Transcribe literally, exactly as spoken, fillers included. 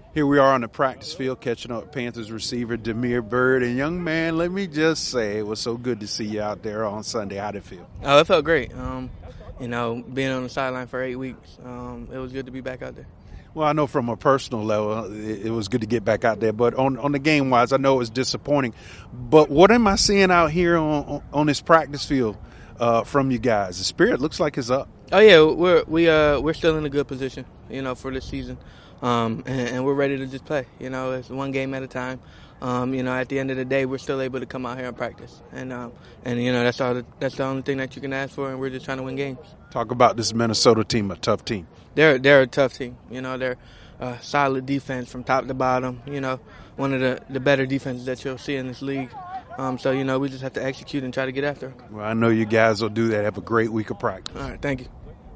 Here we are on the practice field catching up with Panthers receiver Damiere Byrd. And young man, let me just say it was so good to see you out there on Sunday. How did it feel? Oh, it felt great. Um, you know, being on the sideline for eight weeks, um, it was good to be back out there. Well, I know from a personal level, it, it was good to get back out there. But on, on the game-wise, I know it was disappointing. But what am I seeing out here on, on, on this practice field uh, from you guys? The spirit looks like it's up. Oh yeah, we're we uh we're still in a good position, you know, for this season, um, and, and we're ready to just play. You know, it's one game at a time. Um, you know, at the end of the day, we're still able to come out here and practice, and um, and you know that's all. The, that's the only thing that you can ask for, and we're just trying to win games. Talk about this Minnesota team, a tough team. They're they're a tough team. You know, they're a solid defense from top to bottom. You know, one of the, the better defenses that you'll see in this league. Um, so, you know, we just have to execute and try to get after. Well, I know you guys will do that. Have a great week of practice. All right, thank you.